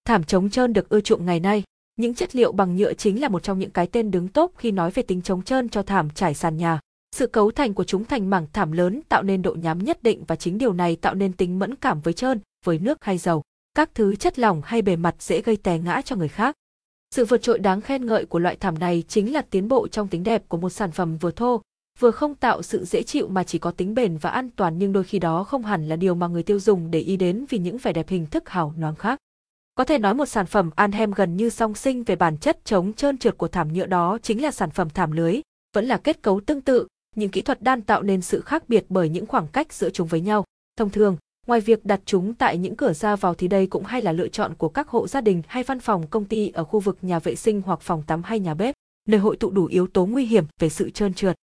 Thảm chống trơn được ưa chuộng ngày nay. Những chất liệu bằng nhựa chính là một trong những cái tên đứng top khi nói về tính chống trơn cho thảm trải sàn nhà. Sự cấu thành của chúng thành mảng thảm lớn tạo nên độ nhám nhất định và chính điều này tạo nên tính mẫn cảm với trơn, với nước hay dầu, các thứ chất lỏng hay bề mặt dễ gây té ngã cho người khác. Sự vượt trội đáng khen ngợi của loại thảm này chính là tiến bộ trong tính đẹp của một sản phẩm vừa thô, vừa không tạo sự dễ chịu mà chỉ có tính bền và an toàn, nhưng đôi khi đó không hẳn là điều mà người tiêu dùng để ý đến vì những vẻ đẹp hình thức hào nhoáng khác. Có thể nói một sản phẩm Arnhem gần như song sinh về bản chất chống trơn trượt của thảm nhựa, đó chính là sản phẩm thảm lưới, vẫn là kết cấu tương tự, những kỹ thuật đan tạo nên sự khác biệt bởi những khoảng cách giữa chúng với nhau. Thông thường, ngoài việc đặt chúng tại những cửa ra vào thì đây cũng hay là lựa chọn của các hộ gia đình hay văn phòng công ty ở khu vực nhà vệ sinh hoặc phòng tắm hay nhà bếp, nơi hội tụ đủ yếu tố nguy hiểm về sự trơn trượt.